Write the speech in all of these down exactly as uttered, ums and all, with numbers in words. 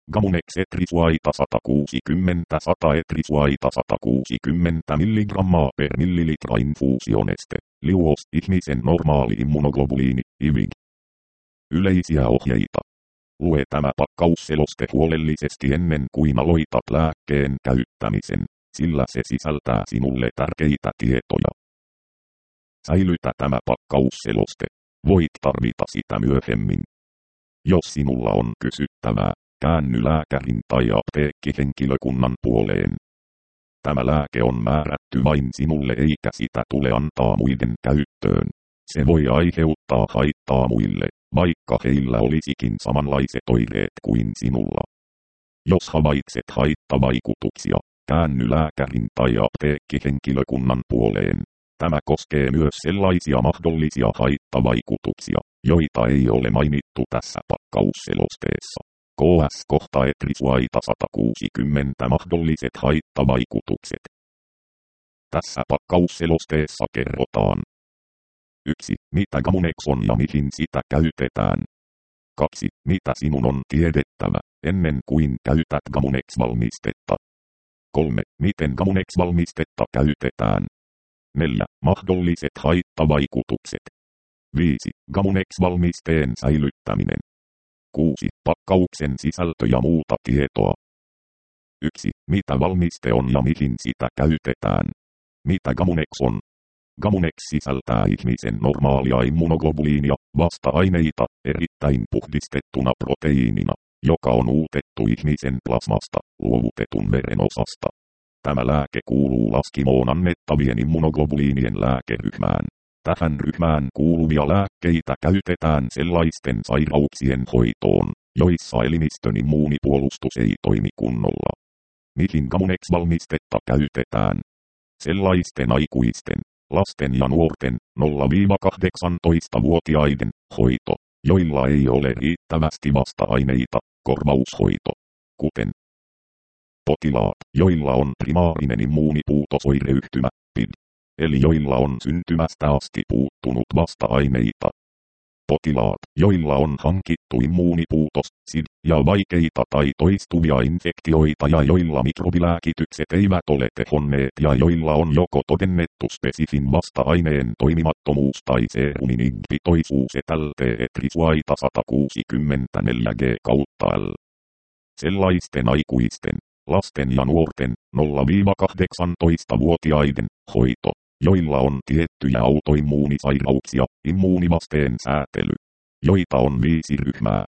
Gamunex etrisuaita sata kuusikymmentä sata etrisuaita sata kuusikymmentä milligrammaa per millilitra infuusioneste. Liuos ihmisen normaali immunoglobuliini, I V I G. Yleisiä ohjeita. Lue tämä pakkausseloste huolellisesti ennen kuin aloitat lääkkeen käyttämisen, sillä se sisältää sinulle tärkeitä tietoja. Säilytä tämä pakkausseloste. Voit tarvita sitä myöhemmin. Jos sinulla on kysyttävää, käänny lääkärin tai apteekkihenkilökunnan puoleen. Tämä lääke on määrätty vain sinulle eikä sitä tule antaa muiden käyttöön. Se voi aiheuttaa haittaa muille, vaikka heillä olisikin samanlaiset oireet kuin sinulla. Jos havaitset haittavaikutuksia, käänny lääkärin tai apteekkihenkilökunnan puoleen. Tämä koskee myös sellaisia mahdollisia haittavaikutuksia, joita ei ole mainittu tässä pakkausselosteessa. K S kohta etrisuaita sata kuusikymmentä mahdolliset haittavaikutukset. Tässä pakkausselosteessa kerrotaan. yksi. Mitä Gamunex on ja mihin sitä käytetään. kaksi. Mitä sinun on tiedettävä, ennen kuin käytät Gamunex-valmistetta. kolme. Miten Gamunex-valmistetta käytetään. neljä. Mahdolliset haittavaikutukset. viisi. Gamunex-valmisteen säilyttäminen. kuusi. Pakkauksen sisältö ja muuta tietoa. yksi. Mitä valmiste on ja mihin sitä käytetään. Mitä Gamunex on? Gamunex sisältää ihmisen normaalia immunoglobuliinia, vasta-aineita, erittäin puhdistettuna proteiinina, joka on uutettu ihmisen plasmasta, luovutetun veren osasta. Tämä lääke kuuluu laskimoon annettavien immunoglobuliinien lääkeryhmään. Tähän ryhmään kuuluvia lääkkeitä käytetään sellaisten sairauksien hoitoon, joissa elimistön immuunipuolustus ei toimi kunnolla. Mihin Gamunex-valmistetta käytetään? Sellaisten aikuisten, lasten ja nuorten, nolla kahdeksantoista-vuotiaiden, hoito, joilla ei ole riittävästi vasta-aineita, korvaushoito, kuten potilaat, joilla on primaarinen immuunipuutosoireyhtymä, P I D, eli joilla on syntymästä asti puuttunut vasta-aineita. Potilaat, joilla on hankittu immuunipuutos, S I D, ja vaikeita tai toistuvia infektioita ja joilla mikrobilääkitykset eivät ole tehonneet ja joilla on joko todennettu spesifin vasta-aineen toimimattomuus tai serumin I G-pitoisuus T etrisuaita sata kuusikymmentäneljä G kautta L. Sellaisten aikuisten, lasten ja nuorten, nolla kahdeksantoista-vuotiaiden, hoito, joilla on tiettyjä autoimmuunisairauksia, immuunivasteen säätely, joita on viisi ryhmää.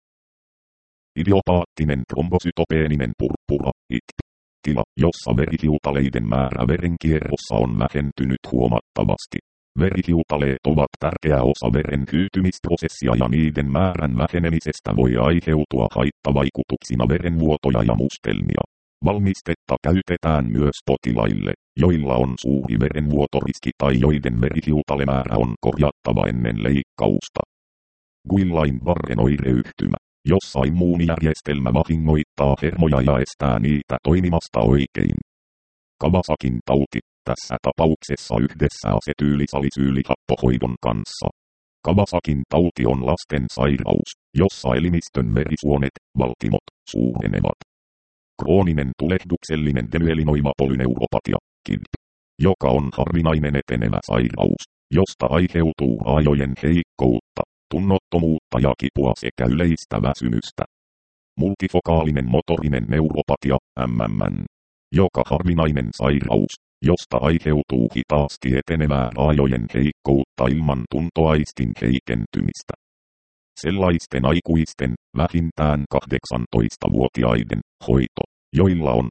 Idiopaattinen trombosytopeeninen purppura, I T P, tila, jossa verihiutaleiden määrä verenkierrossa on vähentynyt huomattavasti. Verihiutaleet ovat tärkeä osa veren hyytymisprosessia ja niiden määrän vähenemisestä voi aiheutua haittavaikutuksina verenvuotoja ja mustelmia. Valmistetta käytetään myös potilaille, joilla on suuri verenvuotoriski tai joiden verihiutalemäärä on korjattava ennen leikkausta. Guillain-Barren oireyhtymä, jossa immuunijärjestelmä vahingoittaa hermoja ja estää niitä toimimasta oikein. Kawasakin tauti, tässä tapauksessa yhdessä asetyylisalisyylihappohoidon kanssa. Kawasakin tauti on lasten sairaus, jossa elimistön verisuonet, valtimot, suurenevat. Krooninen tulehduksellinen demyelinoiva polyneuropatia, K I D P, joka on harvinainen etenevä sairaus, josta aiheutuu aivojen heikkoutta, tunnottomuutta ja kipua sekä yleistä väsymystä. Multifokaalinen motorinen neuropatia, M M N, joka harvinainen sairaus, josta aiheutuu hitaasti etenevää aivojen heikkoutta ilman tuntoaistin heikentymistä. Sellaisten aikuisten, vähintään kahdeksantoista-vuotiaiden, hoito, joilla on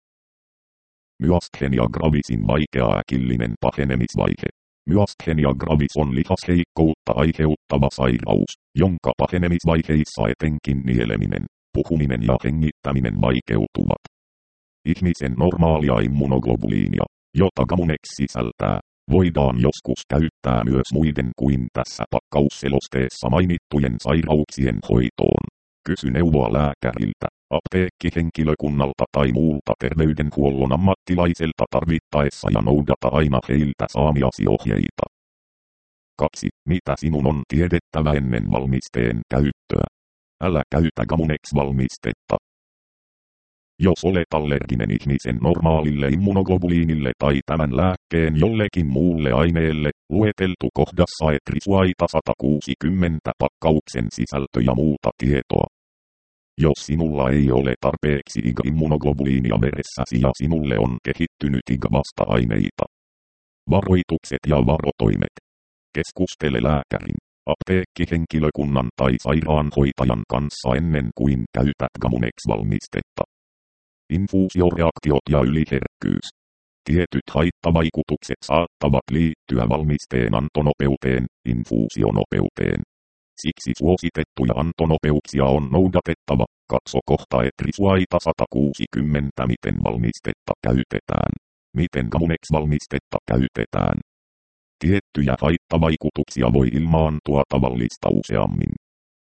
myasthenia gravisin vaikea äkillinen pahenemisvaihe. Myasthenia gravis on lihasheikkoutta aiheuttava sairaus, jonka pahenemisvaiheissa etenkin nieleminen, puhuminen ja hengittäminen vaikeutuvat. Ihmisen normaalia immunoglobuliinia, jota Gamunex sisältää, voidaan joskus käyttää myös muiden kuin tässä pakkausselosteessa mainittujen sairauksien hoitoon. Kysy neuvoa lääkäriltä, apteekkihenkilökunnalta tai muulta terveydenhuollon ammattilaiselta tarvittaessa ja noudata aina heiltä saamiasi ohjeita. kaksi. Mitä sinun on tiedettävä ennen valmisteen käyttöä? Älä käytä Gamunex-valmistetta. Jos olet allerginen ihmisen normaalille immunoglobuliinille tai tämän lääkkeen jollekin muulle aineelle, lueteltu kohdassa Etrisuaita sata kuusikymmentä pakkauksen sisältö ja muuta tietoa. Jos sinulla ei ole tarpeeksi I G-immunoglobuliinia veressäsi ja sinulle on kehittynyt I G-vasta-aineita. Varoitukset ja varotoimet. Keskustele lääkärin, apteekkihenkilökunnan tai sairaanhoitajan kanssa ennen kuin käytät Gamunex-valmistetta. Infuusioreaktiot ja yliherkkyys. Tietyt haittavaikutukset saattavat liittyä valmisteen antonopeuteen, infuusionopeuteen. Siksi suositettuja antonopeuksia on noudatettava. Katso kohta Etrisuaita sata kuusikymmentä miten valmistetta käytetään. Miten Gamunex-valmistetta käytetään. Tiettyjä haittavaikutuksia voi ilmaantua tavallista useammin.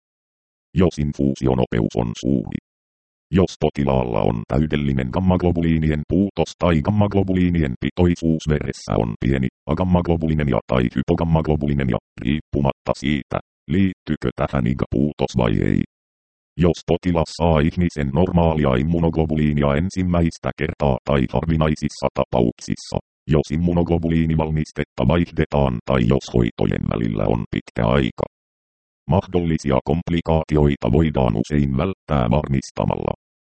Jos infuusionopeus on suuri. Jos potilaalla on täydellinen gammaglobuliinien puutos tai gammaglobuliinien pitoisuus veressä on pieni, agammaglobulinemia tai hypogammaglobulinemia, riippumatta siitä, liittyykö tähän I G-puutos vai ei. Jos potilas saa ihmisen normaalia immunoglobuliinia ensimmäistä kertaa tai harvinaisissa tapauksissa, jos immunoglobuliinivalmistetta vaihdetaan tai jos hoitojen välillä on pitkä aika. Mahdollisia komplikaatioita voidaan usein välttää varmistamalla,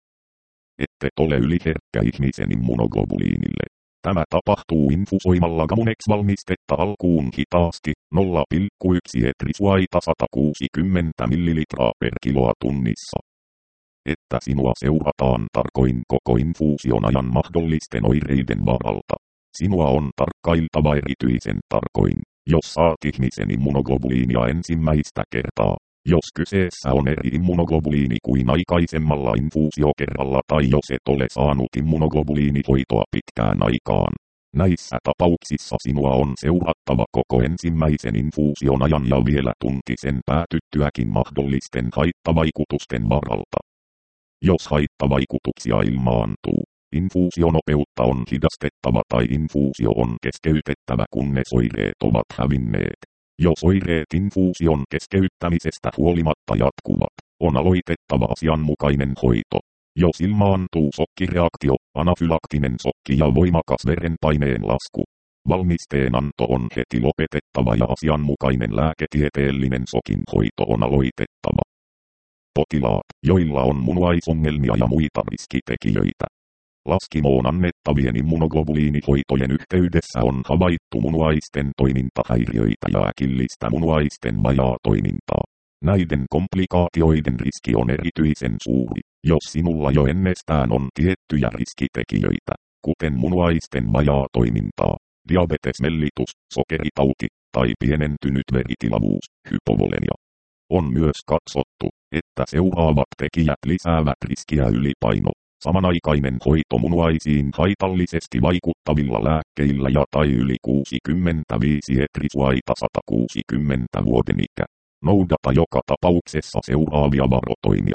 ette ole yliherkkä ihmisen immunoglobuliinille. Tämä tapahtuu infusoimalla Gamunex-valmistetta alkuun hitaasti, nolla pilkku yksi Etrisuaita sata kuusikymmentä millilitraa per kiloa tunnissa. Että sinua seurataan tarkoin koko infuusion ajan mahdollisten oireiden varalta. Sinua on tarkkailtava erityisen tarkoin, jos saat ihmisen immunoglobuliinia ensimmäistä kertaa. Jos kyseessä on eri immunoglobuliini kuin aikaisemmalla infuusiokerralla tai jos et ole saanut immunoglobuliinihoitoa pitkään aikaan. Näissä tapauksissa sinua on seurattava koko ensimmäisen infuusion ajan ja vielä tunti sen päätyttyäkin mahdollisten haittavaikutusten varalta. Jos haittavaikutuksia ilmaantuu, infuusionopeutta on hidastettava tai infuusio on keskeytettävä kunnes oireet ovat hävinneet. Jos oireet infuusion keskeyttämisestä huolimatta jatkuvat, on aloitettava asianmukainen hoito. Jos ilmaantuu sokkireaktio, anafylaktinen sokki ja voimakas verenpaineen lasku, valmisteen anto on heti lopetettava ja asianmukainen lääketieteellinen sokin hoito on aloitettava. Potilaat, joilla on munuaisongelmia ja muita riskitekijöitä. Laskimoon annettavien immunoglobuliinihoitojen yhteydessä on havaittu munuaisten toimintahäiriöitä ja äkillistä munuaisten vajaatoimintaa. Näiden komplikaatioiden riski on erityisen suuri, jos sinulla jo ennestään on tiettyjä riskitekijöitä, kuten munuaisten vajaatoimintaa, diabetes mellitus, sokeritauti tai pienentynyt veritilavuus, hypovolemia. On myös katsottu, että seuraavat tekijät lisäävät riskiä ylipaino. Samanaikainen hoito munuaisiin haitallisesti vaikuttavilla lääkkeillä ja tai yli kuusikymmentäviisi Etrisuaita sata kuusikymmentä vuoden ikä. Noudata joka tapauksessa seuraavia varotoimia.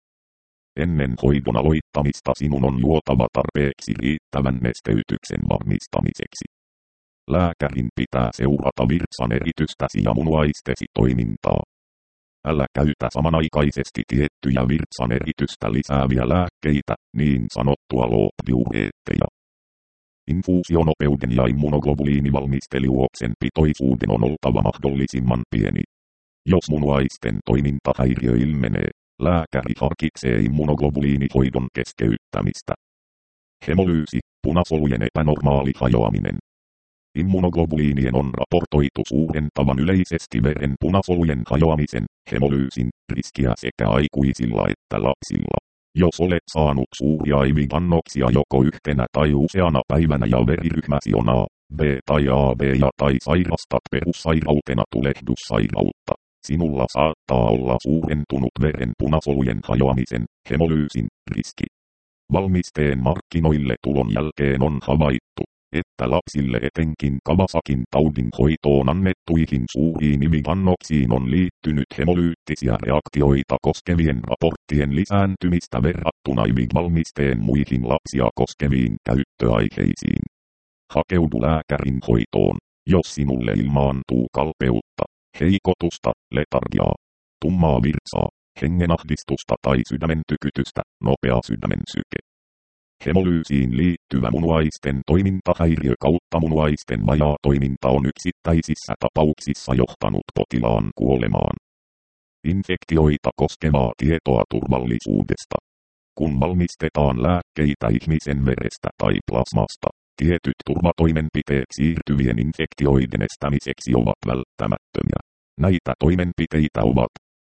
Ennen hoidon aloittamista sinun on juotava tarpeeksi riittävän nesteytyksen varmistamiseksi. Lääkärin pitää seurata virtsan eritystäsi ja munuaistesi toimintaa. Älä käytä samanaikaisesti tiettyjä virtsan eritystä lisääviä lääkkeitä, niin sanottua loop-diureetteja. Infuusionopeuden ja immunoglobuliinivalmisteliuoksen pitoisuuden on oltava mahdollisimman pieni. Jos munuaisten toimintahäiriö ilmenee, lääkäri harkitsee immunoglobuliinihoidon keskeyttämistä. Hemolyysi, punasolujen epänormaali hajoaminen. Immunoglobuliinien on raportoitu suurentavan yleisesti veren punasolujen hajoamisen, hemolyysin, riskiä sekä aikuisilla että lapsilla. Jos olet saanut suuria I V-annoksia joko yhtenä tai useana päivänä ja veriryhmäsi on A, B tai A B ja tai sairastat perussairautena tulehdussairautta, sinulla saattaa olla suurentunut veren punasolujen hajoamisen, hemolyysin, riski. Valmisteen markkinoille tulon jälkeen on havaittu, että lapsille etenkin Kawasakin taudin hoitoon annettuihin suuriin I V-annoksiin on liittynyt hemolyyttisiä reaktioita koskevien raporttien lisääntymistä verrattuna I V-valmisteen muihin lapsia koskeviin käyttöaiheisiin. Hakeudu lääkärin hoitoon, jos sinulle ilmaantuu kalpeutta, heikotusta, letargiaa, tummaa virtsaa, hengenahdistusta tai sydämen tykytystä, nopea sydämensyke. Hemolyysiin liittyvä munuaisten toimintahäiriö kautta munuaisten vajaa toiminta on yksittäisissä tapauksissa johtanut potilaan kuolemaan. Infektioita koskevaa tietoa turvallisuudesta. Kun valmistetaan lääkkeitä ihmisen verestä tai plasmasta, tietyt turvatoimenpiteet siirtyvien infektioiden estämiseksi ovat välttämättömiä. Näitä toimenpiteitä ovat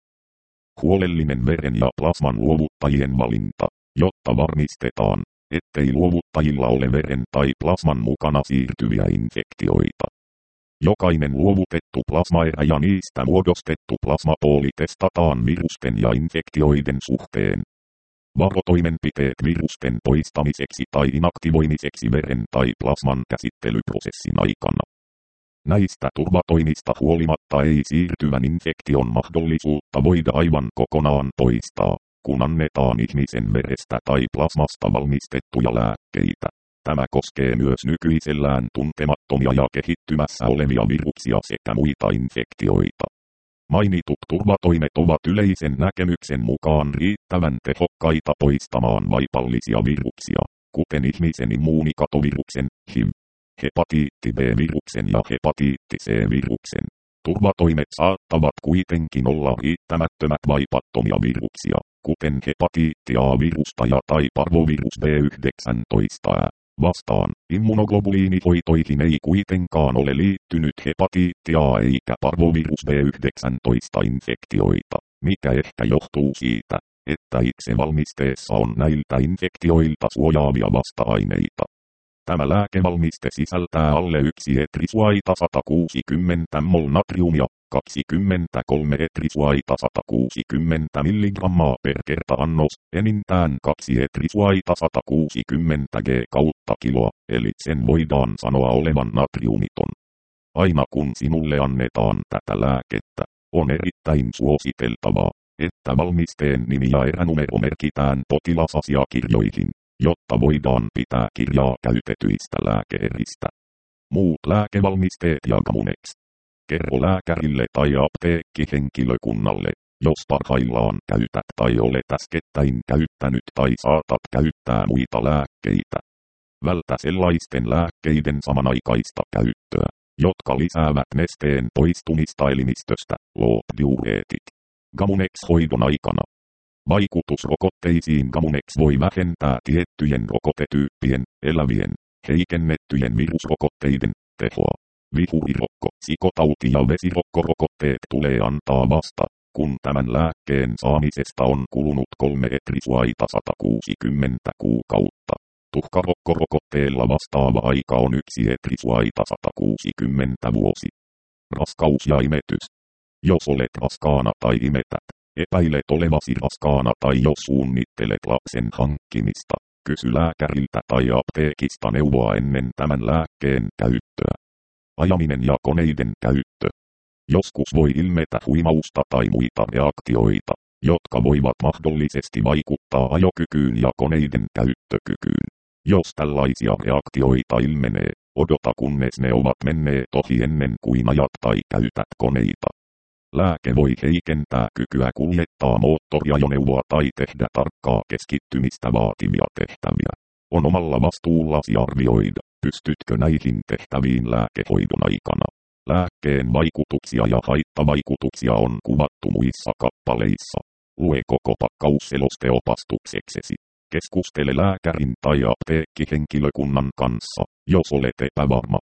huolellinen veren ja plasman luovuttajien valinta, jotta varmistetaan, ettei luovuttajilla ole veren tai plasman mukana siirtyviä infektioita. Jokainen luovutettu plasmaerä ja niistä muodostettu plasmapooli testataan virusten ja infektioiden suhteen. Varotoimenpiteet virusten poistamiseksi tai inaktivoimiseksi veren tai plasman käsittelyprosessin aikana. Näistä turvatoimista huolimatta ei siirtyvän infektion mahdollisuutta voida aivan kokonaan poistaa, kun annetaan ihmisen verestä tai plasmasta valmistettuja lääkkeitä. Tämä koskee myös nykyisellään tuntemattomia ja kehittymässä olevia viruksia sekä muita infektioita. Mainitut turvatoimet ovat yleisen näkemyksen mukaan riittävän tehokkaita poistamaan vaipallisia viruksia, kuten ihmisen immuunikatoviruksen, H I V, hepatiitti B-viruksen ja hepatiitti C-viruksen. Turvatoimet saattavat kuitenkin olla riittämättömät vaipattomia viruksia, kuten hepatiitti A-virusta ja tai parvovirus B yhdeksäntoista ää. Vastaan, immunoglobuliinihoitoihin ei kuitenkaan ole liittynyt hepatiitti A eikä parvovirus B yhdeksäntoista infektioita, mikä ehkä johtuu siitä, että itse valmisteessa on näiltä infektioilta suojaavia vasta-aineita. Tämä lääkevalmiste sisältää alle yksi etrisuaita sata kuusikymmentä mol natriumia, kaksikymmentäkolme etrisuaita sata kuusikymmentä milligrammaa per kerta annos, enintään kaksi etrisuaita sata kuusikymmentä g kautta kiloa, eli sen voidaan sanoa olevan natriumiton. Aina kun sinulle annetaan tätä lääkettä, on erittäin suositeltavaa, että valmisteen nimi ja eränumero merkitään potilasasiakirjoihin, jotta voidaan pitää kirjaa käytetyistä lääkeeristä. Muut lääkevalmisteet ja Gamunex. Kerro lääkärille tai apteekkihenkilökunnalle, jos parhaillaan käytät tai olet äskettäin käyttänyt tai saatat käyttää muita lääkkeitä. Vältä sellaisten lääkkeiden samanaikaista käyttöä, jotka lisäävät nesteen poistumista elimistöstä, loop-diureetit. Gamunex-hoidon aikana. Vaikutus rokotteisiin. Gamunex voi vähentää tiettyjen rokotetyyppien, elävien, heikennettyjen virusrokotteiden tehoa. Vihurirokko, sikotauti ja vesirokkorokotteet tulee antaa vasta, kun tämän lääkkeen saamisesta on kulunut kolme etrisuaita sata kuusikymmentä kuukautta. Tuhkarokkorokotteella vastaava aika on yksi etrisuaita sata kuusikymmentä vuosi. Raskaus ja imetys. Jos olet raskaana tai imetät, epäilet olevasi raskaana tai jos suunnittelet lapsen hankkimista, kysy lääkäriltä tai apteekista neuvoa ennen tämän lääkkeen käyttöä. Ajaminen ja koneiden käyttö. Joskus voi ilmetä huimausta tai muita reaktioita, jotka voivat mahdollisesti vaikuttaa ajokykyyn ja koneiden käyttökykyyn. Jos tällaisia reaktioita ilmenee, odota kunnes ne ovat menneet ohi ennen kuin ajat tai käytät koneita. Lääke voi heikentää kykyä kuljettaa moottoriajoneuvoa tai tehdä tarkkaa keskittymistä vaativia tehtäviä. On omalla vastuullasi arvioida, pystytkö näihin tehtäviin lääkehoidon aikana. Lääkkeen vaikutuksia ja haittavaikutuksia on kuvattu muissa kappaleissa. Lue koko pakkausseloste opastukseksesi. Keskustele lääkärin tai apteekkihenkilökunnan kanssa, jos olet epävarma.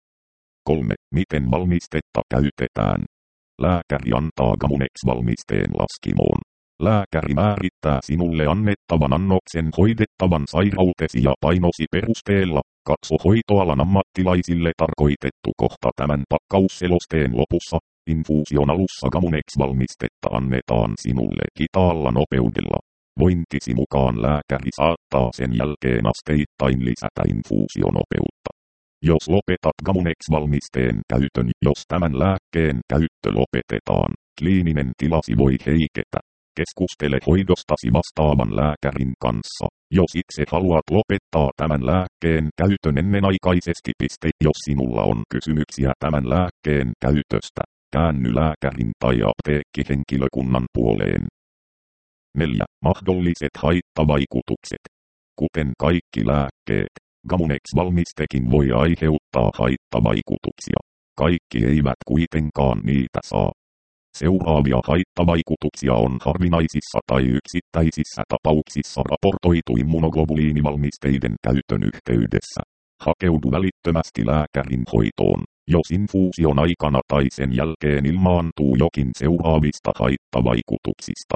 kolme. Miten valmistetta käytetään? Lääkäri antaa Gamunex-valmisteen laskimoon. Lääkäri määrittää sinulle annettavan annoksen hoidettavan sairautesi ja painosi perusteella. Katso hoitoalan ammattilaisille tarkoitettu kohta tämän pakkausselosteen lopussa. Infuusion alussa Gamunex-valmistetta annetaan sinulle hitaalla nopeudella. Vointisi mukaan lääkäri saattaa sen jälkeen asteittain lisätä infuusionopeutta. Jos lopetat Gamunex-valmisteen käytön, jos tämän lääkkeen käyttö lopetetaan, kliininen tilasi voi heiketä. Keskustele hoidostasi vastaavan lääkärin kanssa, jos itse haluat lopettaa tämän lääkkeen käytön ennenaikaisesti. Jos sinulla on kysymyksiä tämän lääkkeen käytöstä, käänny lääkärin tai apteekkihenkilökunnan puoleen. neljä. Mahdolliset haittavaikutukset. Kuten kaikki lääkkeet, Gamunex-valmistekin voi aiheuttaa haittavaikutuksia. Kaikki eivät kuitenkaan niitä saa. Seuraavia haittavaikutuksia on harvinaisissa tai yksittäisissä tapauksissa raportoitu immunoglobuliinivalmisteiden käytön yhteydessä. Hakeudu välittömästi lääkärin hoitoon, jos infuusion aikana tai sen jälkeen ilmaantuu jokin seuraavista haittavaikutuksista.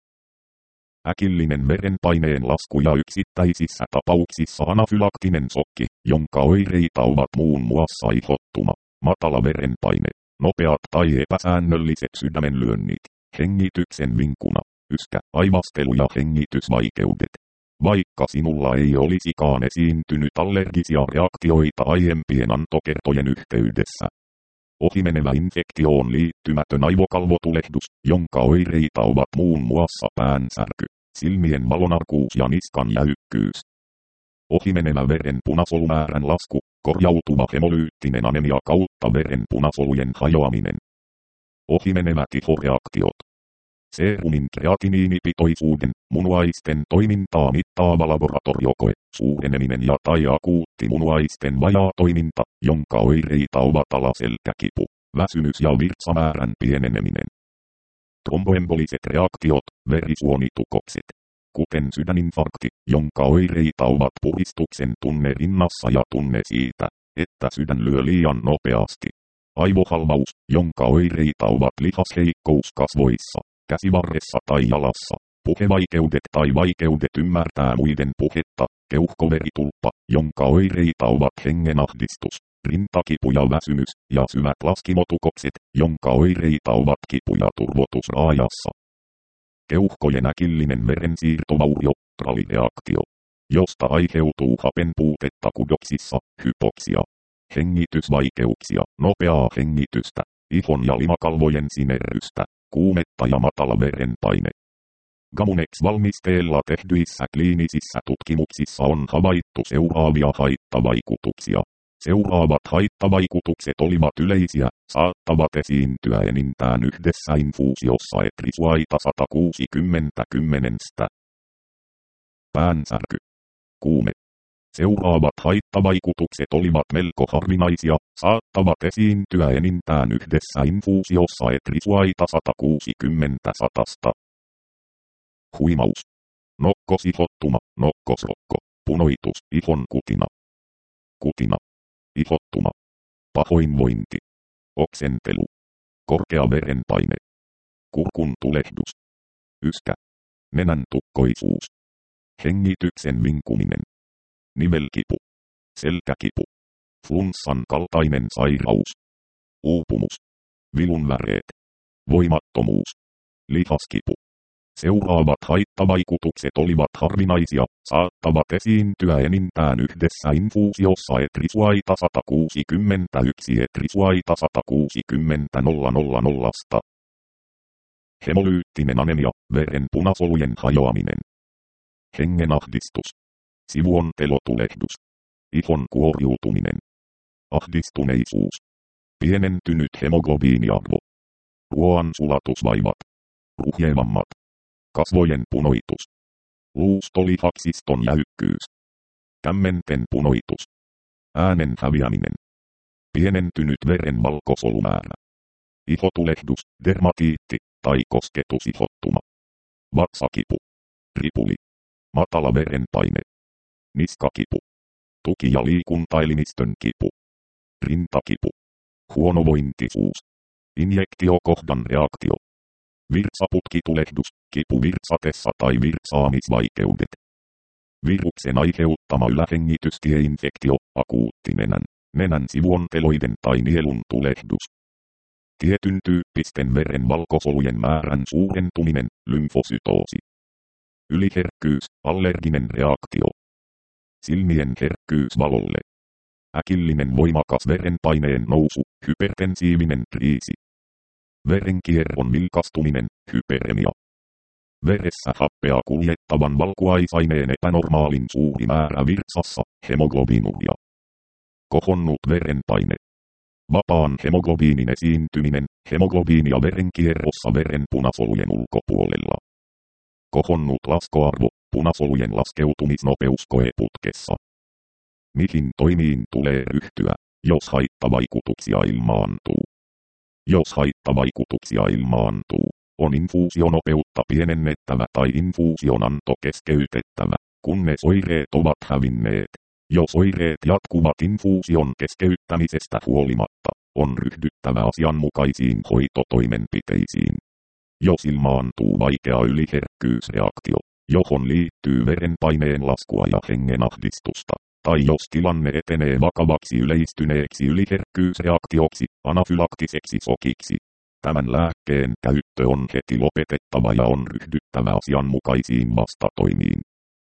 Äkillinen verenpaineen lasku ja yksittäisissä tapauksissa anafylaktinen sokki, jonka oireita ovat muun muassa ihottuma, matala verenpaine, nopeat tai epäsäännölliset sydämenlyönnit, hengityksen vinkuna, yskä, aivastelu ja hengitysvaikeudet. Vaikka sinulla ei olisikaan esiintynyt allergisia reaktioita aiempien antokertojen yhteydessä. Ohimenevä infektioon liittymätön aivokalvotulehdus, jonka oireita ovat muun muassa päänsärky, silmien valonarkuus ja niskan jäykkyys. Ohimenevä veren punasolumäärän lasku, korjautuva hemolyyttinen anemia kautta veren punasolujen hajoaminen. Ohimenevät ihoreaktiot. Seerumin kreatiniinipitoisuuden, munuaisten toimintaa mittaava laboratoriokoe, suureneminen ja tai akuutti munuaisten vajaa toiminta, jonka oireita ovat alaselkäkipu, väsymys ja virtsamäärän pieneneminen. Tromboemboliset reaktiot, verisuonitukokset, kuten sydäninfarkti, jonka oireita ovat puristuksen tunne rinnassa ja tunne siitä, että sydän lyö liian nopeasti. Aivohalvaus, jonka oireita ovat lihasheikkous kasvoissa, käsivarressa tai jalassa, puhevaikeudet tai vaikeudet ymmärtää muiden puhetta, keuhkoveritulppa, jonka oireita ovat hengenahdistus, rintakipu ja väsymys, ja syvät laskimotukokset, jonka oireita ovat kipu ja turvotus raajassa. Keuhkojen äkillinen verensiirtovaurio, tralireaktio, josta aiheutuu hapenpuutetta kudoksissa, hypoksia, hengitysvaikeuksia, nopeaa hengitystä, ihon ja limakalvojen sinerrystä, kuumetta ja matala verenpaine. Gamunex-valmisteella tehdyissä kliinisissä tutkimuksissa on havaittu seuraavia haittavaikutuksia. Seuraavat haittavaikutukset olivat yleisiä, saattavat esiintyä enintään yhdessä infuusiossa etrisuaita sata kuusikymmentä kymmenestä. Päänsärky. Kuume. Seuraavat haittavaikutukset olivat melko harvinaisia, saattavat esiintyä enintään yhdessä infuusiossa etrisuaita sata kuusikymmentä satasta. Huimaus. Nokkosihottuma, nokkosrokko, punoitus, ihon kutina. Kutina. Ihottuma. Pahoinvointi. Oksentelu. Korkea verenpaine. Kurkun tulehdus. Yskä. Nenän tukkoisuus. Hengityksen vinkuminen. Nivelkipu. Selkäkipu. Flunssan kaltainen sairaus. Uupumus. Vilunväreet. Voimattomuus. Lihaskipu. Seuraavat haittavaikutukset olivat harvinaisia, saattavat esiintyä enintään yhdessä infuusiossa etrisuaita sata kuusikymmentäyksi etrisuaita sata kuusikymmentä nolla nolla nolla. Hemolyyttinen anemia, veren punasolujen hajoaminen. Hengenahdistus. Sivuontelotulehdus. Ihon kuoriutuminen. Ahdistuneisuus. Pienentynyt hemoglobiiniarvo. Ruoan sulatusvaivat. Ruhjevammat. Kasvojen punoitus. Luustolihaksiston jäykkyys. Kämmenten punoitus. Äänen häviäminen. Pienentynyt veren valkosolumäärä. Ihotulehdus, dermatiitti tai kosketusihottuma. Vatsakipu. Ripuli. Matala verenpaine. Niskakipu. Tuki- ja liikuntaelimistön kipu. Rintakipu. Huonovointisuus. Injektiokohdan reaktio. Virtsaputkitulehdus, kipu virtsatessa tai virtsaamisvaikeudet. Viruksen aiheuttama ylähengitystieinfektio, akuutti nenän, nenän sivuonteloiden tai nielun tulehdus. Tietyn tyyppisten veren valkosolujen määrän suurentuminen, lymfosytoosi. Yliherkkyys, allerginen reaktio. Silmien herkkyys valolle. Äkillinen voimakas verenpaineen nousu, hypertensiivinen kriisi. Verenkierron vilkastuminen, hyperemia. Veressä happea kuljettavan valkuaisaineen epänormaalin suuri määrä virtsassa, hemoglobiinuria. Kohonnut verenpaine. Vapaan hemoglobiinin esiintyminen, hemoglobiinia verenkierrossa veren punasolujen ulkopuolella. Kohonnut laskuarvo, punasolujen laskeutumisnopeus koeputkessa. Mihin toimiin tulee ryhtyä, jos haittavaikutuksia ilmaantuu? Jos haittavaikutuksia ilmaantuu, on infuusionopeutta pienennettävä tai infuusionanto keskeytettävä, kunnes oireet ovat hävinneet. Jos oireet jatkuvat infuusion keskeyttämisestä huolimatta, on ryhdyttävä asianmukaisiin hoitotoimenpiteisiin. Jos ilmaantuu vaikea yliherkkyysreaktio, johon liittyy verenpaineen laskua ja hengenahdistusta, tai jos tilanne etenee vakavaksi yleistyneeksi yliherkkyysreaktioksi, anafylaktiseksi sokiksi, tämän lääkkeen käyttö on heti lopetettava ja on ryhdyttävä asianmukaisiin vastatoimiin.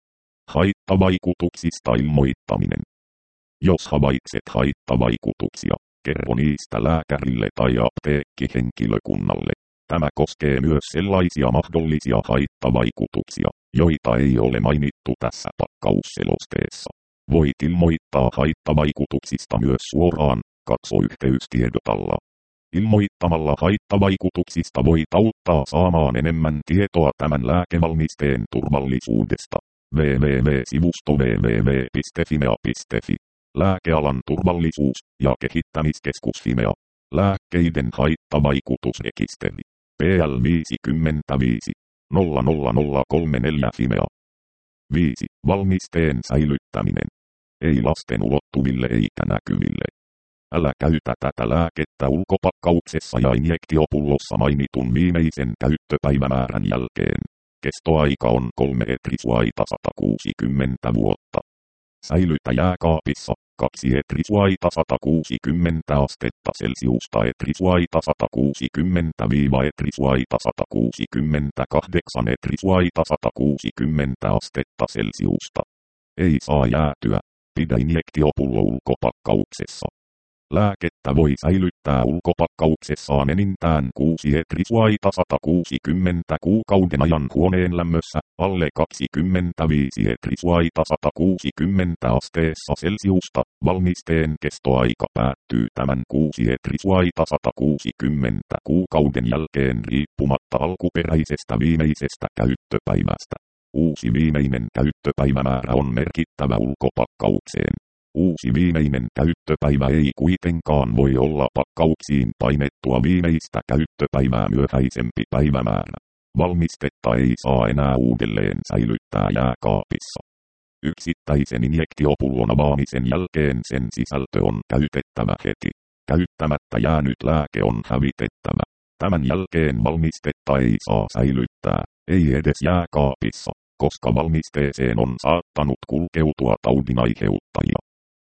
Haittavaikutuksista ilmoittaminen. Jos havaitset haittavaikutuksia, kerro niistä lääkärille tai apteekkihenkilökunnalle. Tämä koskee myös sellaisia mahdollisia haittavaikutuksia, joita ei ole mainittu tässä pakkausselosteessa. Voit ilmoittaa haittavaikutuksista myös suoraan, katso yhteystiedotalla. Ilmoittamalla haittavaikutuksista voit auttaa saamaan enemmän tietoa tämän lääkevalmisteen turvallisuudesta. double-u double-u double-u piste sivusto double-u double-u double-u piste fimea piste fi. Lääkealan turvallisuus- ja kehittämiskeskus Fimea. Lääkkeiden haittavaikutusrekisteri. P L viisikymmentäviisi nolla nolla nolla kolme neljä Fimea. viisi. Valmisteen säilyttäminen. Ei lasten ulottuville eikä näkyville. Älä käytä tätä lääkettä ulkopakkauksessa ja injektiopullossa mainitun viimeisen käyttöpäivämäärän jälkeen. Kestoaika on kolme etrisuaita sata kuusikymmentä vuotta. Säilytä jääkaapissa kaksi etrisuaita sata kuusikymmentä astetta Celsiusta etrisuaita sata kuusikymmentä etrisuaita sata kuusikymmentäkahdeksan etrisuaita sata kuusikymmentä astetta Celsiusta. Ei saa jäätyä. Pidä injektiopullo ulkopakkauksessa. Lääkettä voi säilyttää ulkopakkauksessaan enintään kuusi etrisuaita sata kuusikymmentä kuukauden ajan huoneen lämmössä, alle kaksikymmentäviisi etrisuaita sata kuusikymmentä asteessa Celsiusta. Valmisteen kestoaika päättyy tämän kuusi etrisuaita sata kuusikymmentä kuukauden jälkeen riippumatta alkuperäisestä viimeisestä käyttöpäivästä. Uusi viimeinen käyttöpäivämäärä on merkittävä ulkopakkaukseen. Uusi viimeinen käyttöpäivä ei kuitenkaan voi olla pakkauksiin painettua viimeistä käyttöpäivää myöhäisempi päivämäärä. Valmistetta ei saa enää uudelleen säilyttää jääkaapissa. Yksittäisen injektiopullon avaamisen jälkeen sen sisältö on käytettävä heti. Käyttämättä jäänyt lääke on hävitettävä. Tämän jälkeen valmistetta ei saa säilyttää, ei edes jääkaapissa, koska valmisteeseen on saattanut kulkeutua taudin aiheuttajia.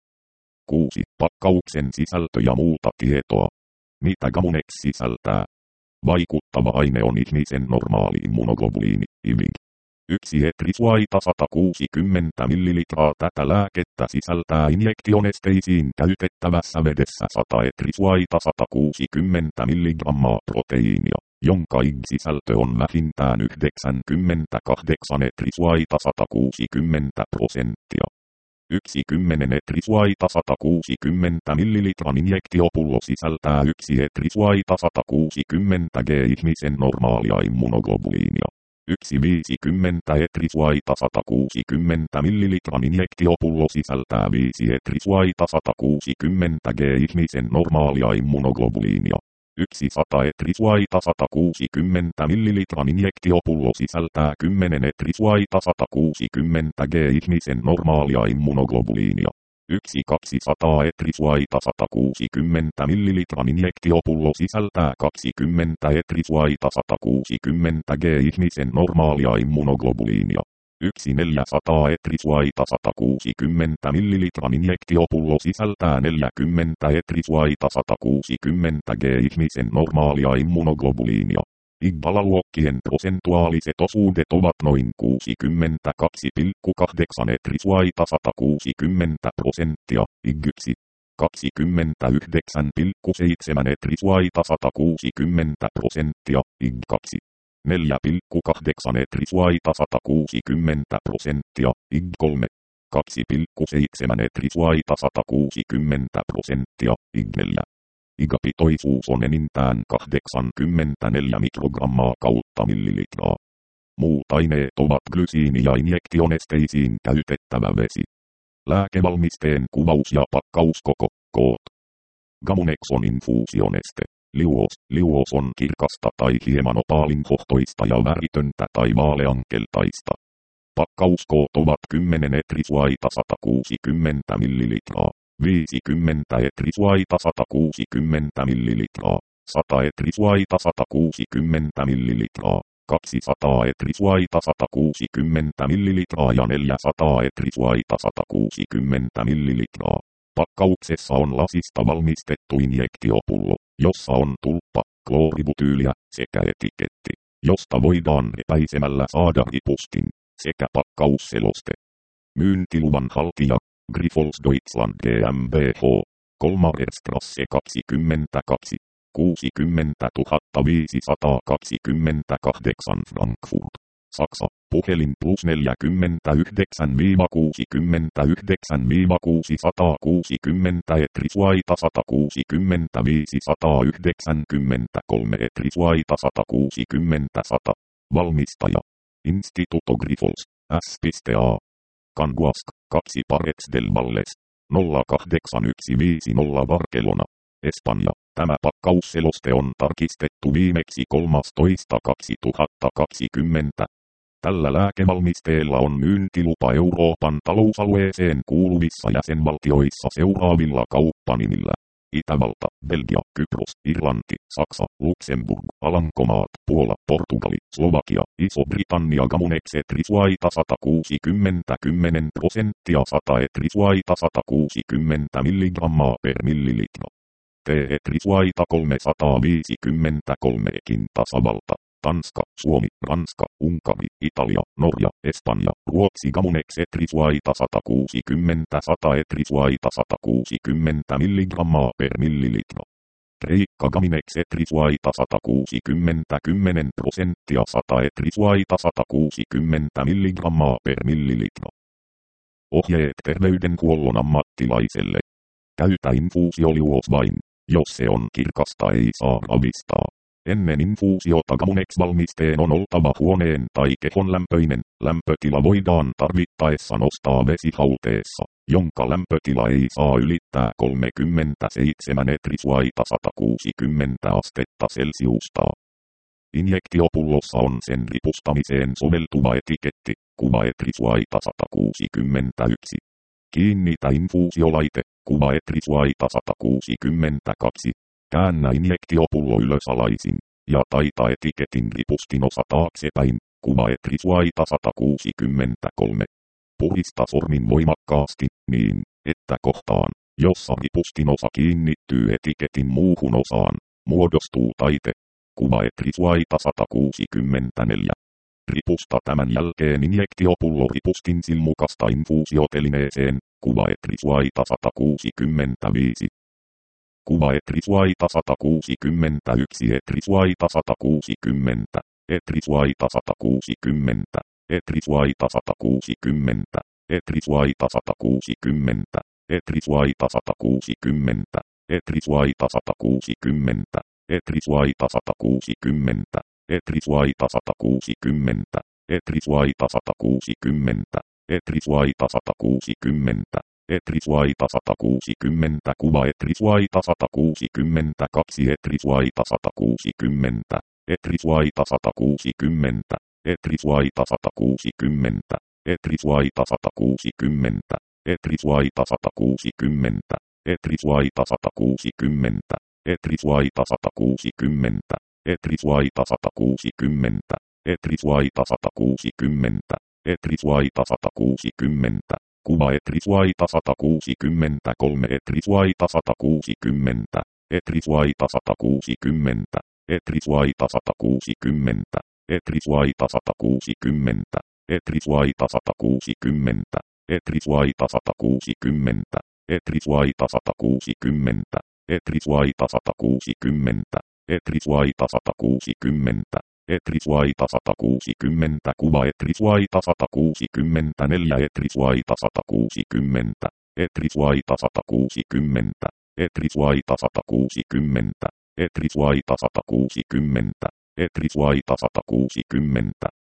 kuusi. Pakkauksen sisältö ja muuta tietoa. Mitä Gamunex sisältää? Vaikuttava aine on ihmisen normaali immunoglobuliini, I V I G. Yksi etrisuaita sata kuusikymmentä millilitraa tätä lääkettä sisältää injektionesteisiin käytettävässä vedessä sata etrisuaita sata kuusikymmentä milligrammaa proteiinia, jonka I G-sisältö on vähintään yhdeksänkymmentäkahdeksan etrisuaita sata kuusikymmentä prosenttia. Yksi kymmenen etrisuaita sata kuusikymmentä millilitran injektiopullo sisältää yksi etrisuaita sata kuusikymmentä g ihmisen normaalia immunoglobuliinia. Yksi viisikymmentä etrisuaita sata kuusikymmentä millilitran injektiopullo sisältää viisi etrisuaita sata kuusikymmentä g ihmisen normaalia immunoglobuliinia. Yksi sata etrisuaita sata kuusikymmentä millilitran injektiopullo sisältää kymmenen etrisuaita sata kuusikymmentä g ihmisen normaalia immunoglobuliinia. Yksi kaksisataa etrisuaita sata kuusikymmentä millilitran injektiopullo sisältää kaksikymmentä etrisuaita sata kuusikymmentä g ihmisen normaalia immunoglobuliinia. Yksi neljäsataa etrisuaita sata kuusikymmentä millilitran injektiopullo sisältää neljäkymmentä etrisuaita sata kuusikymmentä g ihmisen normaalia immunoglobuliinia. I G-alaluokkien prosentuaaliset osuudet ovat noin kuusikymmentäkaksi pilkku kahdeksan etrisuaita sata kuusikymmentä prosenttia, I G yksi. kaksikymmentäyhdeksän pilkku seitsemän etrisuaita sata kuusikymmentä prosenttia, I G kaksi. neljä pilkku kahdeksan etrisuaita sata kuusikymmentä prosenttia, I G kolme. kaksi pilkku seitsemän etrisuaita sata kuusikymmentä prosenttia, I G neljä. I G-pitoisuus on enintään kahdeksankymmentäneljä mikrogrammaa kautta millilitraa. Muut aineet ovat glysiini ja injektionesteisiin käytettävä vesi. Lääkevalmisteen kuvaus ja pakkauskoko, koot. Gamunex on infuusioneste. Liuos, liuos on kirkasta tai hieman opaalinhohtoista ja väritöntä tai vaaleankeltaista. Pakkauskoot ovat kymmenen etrisuaita sata kuusikymmentä millilitraa, viisikymmentä etrisuaita sata kuusikymmentä millilitraa, sata etrisuaita sata kuusikymmentä millilitraa, kaksisataa etrisuaita sata kuusikymmentä millilitraa ja neljäsataa etrisuaita sata kuusikymmentä millilitraa. Pakkauksessa on lasista valmistettu injektiopullo, jossa on tulppa, klooributyyliä sekä etiketti, josta voidaan epäisemällä saada ripustin, sekä pakkausseloste. Myyntiluvan haltija, Grifols Deutschland GmbH, Kolmarstrasse kaksikymmentäkaksi, kuusikymmentätuhatta viisisataakaksikymmentäkahdeksan Frankfurt, Saksa, puhelin plus neljäkymmentäyhdeksän kuusikymmentäyhdeksän kuusisataakuusikymmentä etrisuaita sata kuusikymmentä viisisataayhdeksänkymmentäkolme etrisuaita sata kuusikymmentä sata. Valmistaja. Instituto Grifols, S A. Canguask, kaksi Parex del Valles, nolla kahdeksan yksi viisi nolla Barcelona, Espanja. Tämä pakkausseloste on tarkistettu viimeksi kolmastoista kaksituhattakaksikymmentä. Tällä lääkevalmisteella on myyntilupa Euroopan talousalueeseen kuuluvissa jäsenvaltioissa seuraavilla kauppanimillä. Itävalta, Belgia, Kypros, Irlanti, Saksa, Luxemburg, Alankomaat, Puola, Portugali, Slovakia, Iso-Britannia. Gamunex etrisuaita sata kuusikymmentä kymmenen prosenttia sata etrisuaita sata kuusikymmentä milligrammaa per millilitra. T-etrisuaita kolmesataaviisikymmentäkolme ekin tasavalta. Tanska, Suomi, Ranska, Unkari, Italia, Norja, Espanja, Ruotsi. Gamunex etrisuaita sata kuusikymmentä sata etrisuaita sata kuusikymmentä milligrammaa per millilitra. Kreikka. Gamunex etrisuaita sata kuusikymmentä kymmenen prosenttia sata etrisuaita sata kuusikymmentä milligrammaa per millilitra. Ohjeet terveydenhuollon ammattilaiselle. Käytä infuusioliuos vain, jos se on kirkasta ei saa ravistaa. Ennen infuusiota Gamunex-valmisteen on oltava huoneen tai kehon lämpöinen. Lämpötila voidaan tarvittaessa nostaa vesihauteessa, jonka lämpötila ei saa ylittää kolmekymmentäseitsemän etrisuaita sata kuusikymmentä astetta Celsiusta. Injektiopullossa on sen ripustamiseen soveltuva etiketti, kuva etrisuaita sata kuusikymmentäyksi. Kiinnitä infuusiolaite, kuva etrisuaita sata kuusikymmentäkaksi. Käännä injektiopullo ylösalaisin, ja taita etiketin ripustinosa taaksepäin, kuva etrisuaita sata kuusikymmentäkolme. Puhdista sormin voimakkaasti, niin, että kohtaan, jossa ripustinosa kiinnittyy etiketin muuhun osaan, muodostuu taite, kuva etrisuaita sata kuusikymmentäneljä. Ripusta tämän jälkeen injektiopullo ripustin silmukasta infuusiotelineeseen, kuva etrisuaita sata kuusikymmentäviisi. Kuva etrisuaita sata kuusikymmentäyksi etrisuaita sata kuusikymmentä, etrisuaita sata kuusikymmentä, etrisuaita sata kuusikymmentä, etrisuaita sata kuusikymmentä, etrisuaita sata kuusikymmentä, etrisuaita sata kuusikymmentä, etrisuaita sata kuusikymmentä, etrisuaita sata kuusikymmentä, etrisuaita sata kuusikymmentä, etrisuaita sata kuusikymmentä. Etrisuaita sata kuusikymmentä. Kuva etrisuaita sata kuusikymmentäkaksi etrisuaita sata kuusikymmentä, etrisuaita sata kuusikymmentä, etrisuaita sata kuusikymmentä, etrisuaita sata kuusikymmentä, etrisuaita sata kuusikymmentä, etrisuaita sata kuusikymmentä, etrisuaita sata kuusikymmentä, etrisuaita sata kuusikymmentä, etrisuaita sata kuusikymmentä, etrisuaita sata kuusikymmentä. Kuva etrisuaita sata kuusikymmentäkolme etrisuaita sata kuusikymmentä, etrisuaita sata kuusikymmentä, etrisuaita sata kuusikymmentä, etrisuaita sata kuusikymmentä, etrisuaita sata kuusikymmentä, etrisuaita sata kuusikymmentä, etrisuaita sata kuusikymmentä, etrisuaita sata kuusikymmentä, etrisuaita sata kuusikymmentä, etrisuaita sata kuusikymmentä. Kuva etrisuaita sata kuusikymmentäneljä etrisuaita sata kuusikymmentä, etrisuaita sata kuusikymmentä, etrisuaita sata kuusikymmentä, etrisuaita sata kuusikymmentä, etrisuaita sata kuusikymmentä,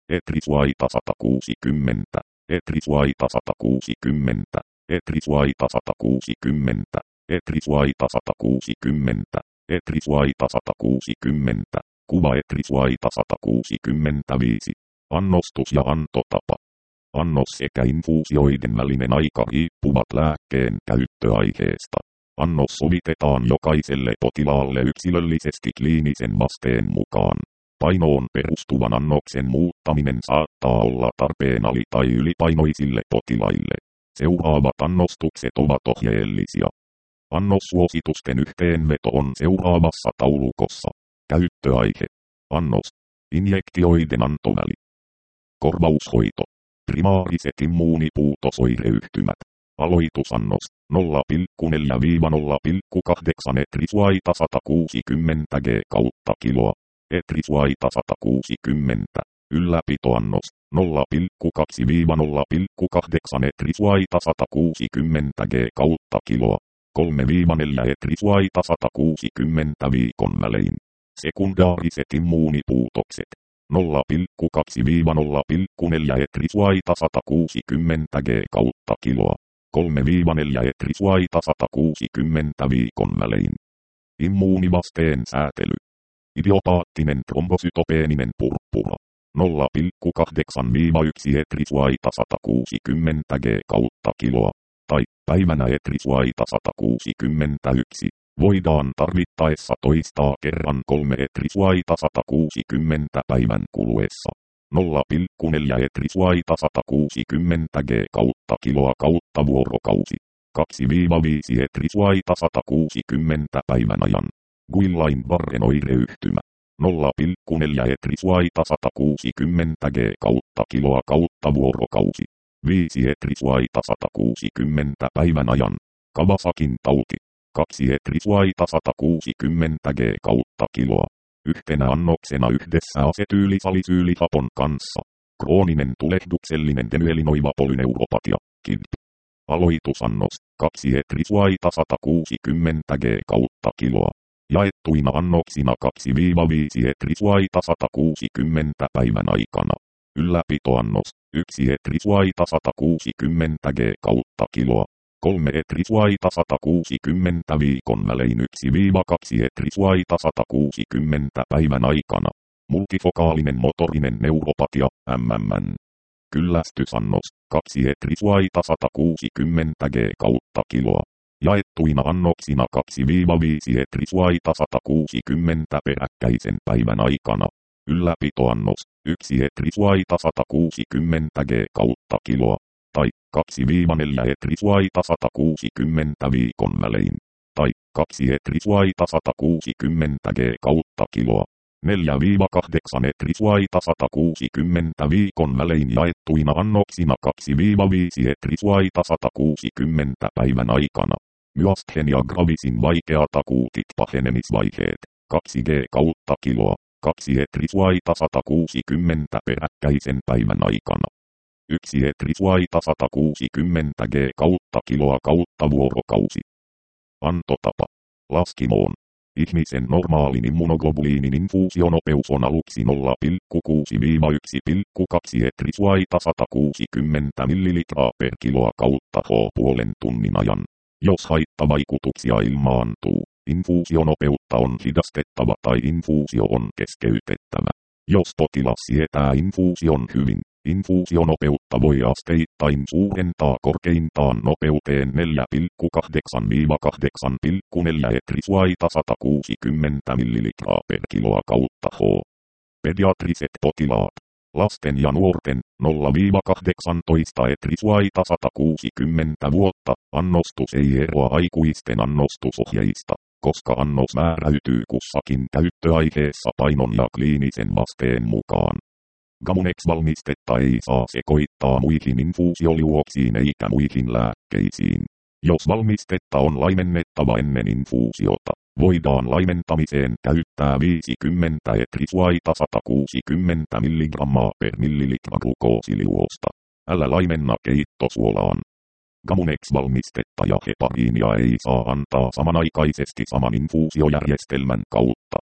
Etrisvaita sata kuusikymmentä, etrisvaita sata kuusikymmentä, etrisvaita sata kuusikymmentä, etrisvaita sata kuusikymmentä, etrisvaita sata kuusikymmentä, kuva etrisvaita sata kuusikymmentäviisi. Annostus ja antotapa. Annos sekä infuusioiden välinen aika riippuvat lääkkeen käyttöaiheesta. Annos sovitetaan jokaiselle potilaalle yksilöllisesti kliinisen vasteen mukaan. Painoon perustuvan annoksen muuttaminen saattaa olla tarpeen ali- tai ylipainoisille potilaille. Seuraavat annostukset ovat ohjeellisia. Annossuositusten yhteenveto on seuraavassa taulukossa. Käyttöaihe. Annos. Injektioiden antoväli. Korvaushoito. Primaariset immuunipuutosoireyhtymät. Aloitusannos. nolla pilkku neljä nolla pilkku kahdeksan etrisvaita sata kuusikymmentä grammaa kautta kiloa. Etrisvaita sata kuusikymmentä. Ylläpitoannos. nolla pilkku kaksi nolla pilkku kahdeksan etrisvaita sata kuusikymmentä grammaa kautta kiloa. kolme neljä etrisvaita sata kuusikymmentä viikon välein. Sekundaariset immuunipuutokset. nolla pilkku kaksi nolla pilkku neljä etrisvaita sata kuusikymmentä grammaa kautta kiloa. kolme neljä etrisvaita sata kuusikymmentä viikon välein. Immuunivasteen säätely. Idiopaattinen trombosytopeeninen purppura. nolla pilkku kahdeksan yksi etrisvaita sata kuusikymmentä grammaa kautta kiloa. Tai päivänä etrisvaita sata kuusikymmentäyksi. Voidaan tarvittaessa toistaa kerran kolme etrisvaita sata kuusikymmentä päivän kuluessa. nolla pilkku neljä etrisvaita sata kuusikymmentä grammaa kautta kiloa kautta vuorokausi. kaksi viisi etrisvaita sata kuusikymmentä päivän ajan. Guillain-Barren oireyhtymä. nolla pilkku neljä etrisvaita sata kuusikymmentä grammaa kautta kiloa kautta vuorokausi. viisi etrisvaita sata kuusikymmentä päivän ajan. Kawasakin tauti. kaksi etrisvaita sata kuusikymmentä grammaa kautta kiloa. Yhtenä annoksena yhdessä asetyylisalisyylihapon kanssa. Krooninen tulehduksellinen tenyelinoiva polyneuropatia, K I D P. Aloitusannos, kaksi etrisvaita sata kuusikymmentä grammaa kautta kiloa. Jaettuina annoksina kaksi viisi etrisvaita sata kuusikymmentä päivän aikana. Ylläpitoannos, yksi etrisvaita sata kuusikymmentä grammaa kautta kiloa. kolme etrisvaita sata kuusikymmentä viikon välein yksi kaksi etrisvaita sata kuusikymmentä päivän aikana. Multifokaalinen motorinen neuropatia, M M N. Kyllästysannos, kaksi etrisvaita sata kuusikymmentä grammaa kautta kiloa. Jaettuina annoksina kaksi viisi etrisvaita sata kuusikymmentä peräkkäisen päivän aikana. Ylläpitoannos, yksi etrisvaita sata kuusikymmentä grammaa kautta kiloa. Tai kaksi neljä etrisvaita sata kuusikymmentä viikon välein. Tai kaksi etrisvaita sata kuusikymmentä grammaa kautta kiloa. neljä kahdeksan etrisvaita sata kuusikymmentä viikon välein jaettuina annoksina kaksi viisi etrisvaita sata kuusikymmentä päivän aikana. Myasthenia gravisin vaikeat akuutit pahenemisvaiheet. kaksi grammaa kautta kiloa. kaksi etrisvaita sata kuusikymmentä peräkkäisen päivän aikana. yksi etrisvaita sata kuusikymmentä grammaa kautta kiloa kautta vuorokausi. Antotapa. Laskimoon. Ihmisen normaalin immunoglobuliinin infuusionopeus on aluksi nolla pilkku kuusi yksi pilkku kaksi etrisvaita sata kuusikymmentä millilitraa per kiloa kautta H puolen tunnin ajan. Jos haittavaikutuksia ilmaantuu, infuusionopeutta on hidastettava tai infuusio on keskeytettävä. Jos potilas sietää infuusion hyvin, infuusionopeutta voi asteittain suurentaa korkeintaan nopeuteen neljä pilkku kahdeksan kahdeksan pilkku neljä etrisvaita sata kuusikymmentä millilitraa per kiloa kautta H. Pediatriset potilaat. Lasten ja nuorten nolla kahdeksantoista etrisvaita sata kuusikymmentä vuotta. Annostus ei eroa aikuisten annostusohjeista, koska annos määräytyy kussakin käyttöaiheessa painon ja kliinisen vasteen mukaan. Gamunex-valmistetta ei saa sekoittaa muihin infuusioliuoksiin eikä muihin lääkkeisiin. Jos valmistetta on laimennettava ennen infuusiota, voidaan laimentamiseen käyttää viisikymmentä etrisvaita sata kuusikymmentä milligrammaa per millilitra glukoosiliuosta. Älä laimenna keittosuolaan. Gamunex-valmistetta ja hepariinia ei saa antaa samanaikaisesti saman infuusiojärjestelmän kautta.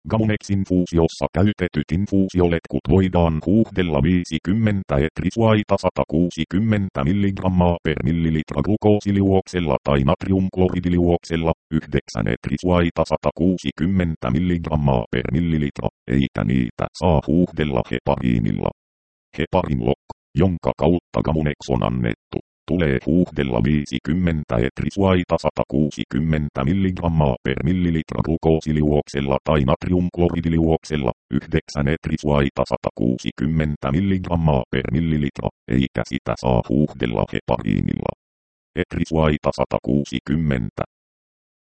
Gamunex-infuusiossa käytetyt infuusioletkut voidaan huuhdella viisikymmentä etrisvaita sata kuusikymmentä milligrammaa per millilitra glukoosiliuoksella tai natriumkloridiliuoksella, yhdeksän etrisvaita sata kuusikymmentä milligrammaa per millilitra, eikä niitä saa huuhdella hepariinilla. Heparin lock, jonka kautta Gamunex on annettu, tulee huuhdella viisikymmentä etrisvaita sata kuusikymmentä milligrammaa per millilitra glukoosiliuoksella tai natriumkloridiliuoksella, yhdeksän etrisvaita sata kuusikymmentä milligrammaa per millilitra, eikä sitä saa huuhdella hepariinilla. Etrisvaita sata kuusikymmentä,